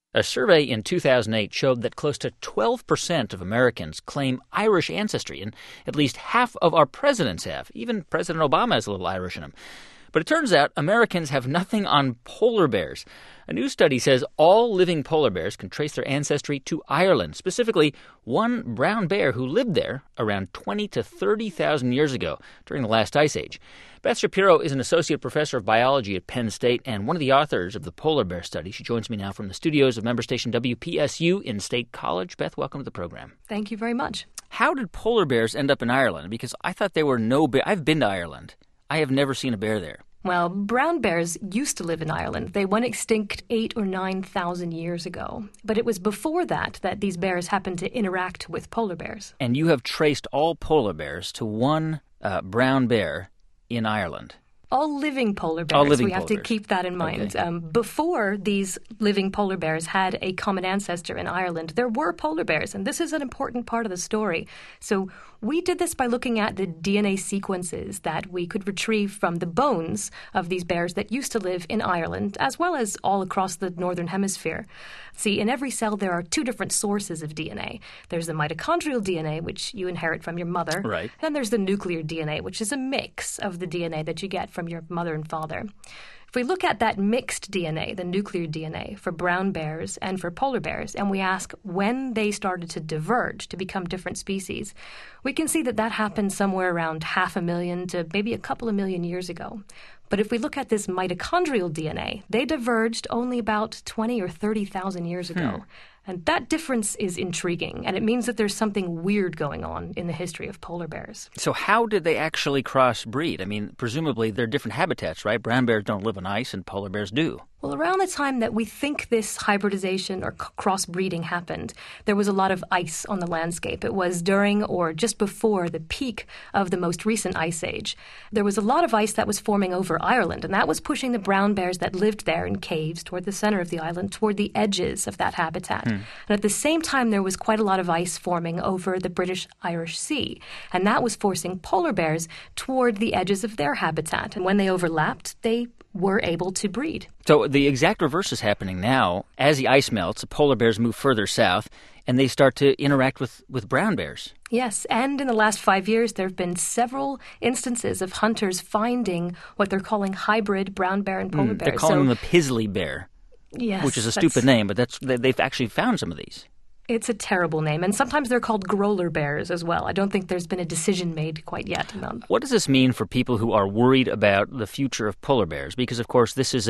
A survey in 2008 showed that close to 12% of Americans claim Irish ancestry, and at least half of our presidents have. Even President Obama has a little Irish in him. But it turns out Americans have nothing on polar bears. A new study says all living polar bears can trace their ancestry to Ireland, specifically one brown bear who lived there around 20 to 30,000 years ago during the last ice age. Beth Shapiro is an associate professor of biology at Penn State and one of the authors of the polar bear study. She joins me now from the studios of member station WPSU in State College. Beth, welcome to the program. Thank you very much. How did polar bears end up in Ireland? Because I thought there were no bears. I've been to Ireland. I have never seen a bear there. Well, brown bears used to live in Ireland. They went extinct 8,000 or 9,000 years ago. But it was before that these bears happened to interact with polar bears. And you have traced all polar bears to one brown bear in Ireland. All living polar bears. All living we have polar to keep that in mind. Okay. Before these living polar bears had a common ancestor in Ireland, there were polar bears, and this is an important part of the story. So we did this by looking at the DNA sequences that we could retrieve from the bones of these bears that used to live in Ireland, as well as all across the Northern Hemisphere. See, in every cell there are two different sources of DNA. There's the mitochondrial DNA, which you inherit from your mother. Right. Then there's the nuclear DNA, which is a mix of the DNA that you get from your mother and father. If we look at that mixed DNA, the nuclear DNA, for brown bears and for polar bears, and we ask when they started to diverge to become different species, we can see that happened somewhere around 500,000 to maybe a couple of million years ago. But if we look at this mitochondrial DNA, they diverged only about 20 or 30,000 years ago. And that difference is intriguing, and it means that there's something weird going on in the history of polar bears. So how did they actually crossbreed? I mean, presumably they're different habitats, right? Brown bears don't live on ice, and polar bears do. Well, around the time that we think this hybridization or crossbreeding happened, there was a lot of ice on the landscape. It was during or just before the peak of the most recent ice age. There was a lot of ice that was forming over Ireland, and that was pushing the brown bears that lived there in caves toward the center of the island, toward the edges of that habitat. And at the same time, there was quite a lot of ice forming over the British-Irish Sea, and that was forcing polar bears toward the edges of their habitat. And when they overlapped, they were able to breed. So the exact reverse is happening now. As the ice melts, the polar bears move further south, and they start to interact with brown bears. Yes, and in the last 5 years, there have been several instances of hunters finding what they're calling hybrid brown bear and polar bears. They're calling them the Pizzly bear, yes, which is a stupid name, but they've actually found some of these. It's a terrible name, and sometimes they're called growler bears as well. I don't think there's been a decision made quite yet. What does this mean for people who are worried about the future of polar bears? Because, of course, this is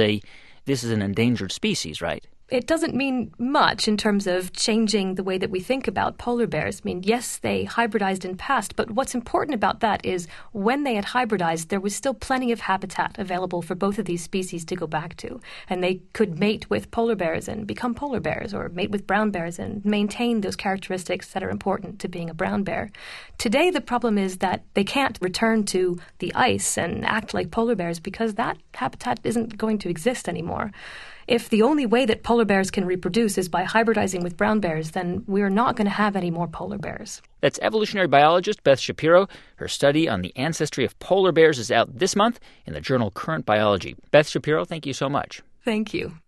an endangered species, right? It doesn't mean much in terms of changing the way that we think about polar bears. I mean, yes, they hybridized in past, but what's important about that is when they had hybridized, there was still plenty of habitat available for both of these species to go back to. And they could mate with polar bears and become polar bears, or mate with brown bears and maintain those characteristics that are important to being a brown bear. Today, the problem is that they can't return to the ice and act like polar bears because that habitat isn't going to exist anymore. If the only way that polar bears can reproduce is by hybridizing with brown bears, then we're not going to have any more polar bears. That's evolutionary biologist Beth Shapiro. Her study on the ancestry of polar bears is out this month in the journal Current Biology. Beth Shapiro, thank you so much. Thank you.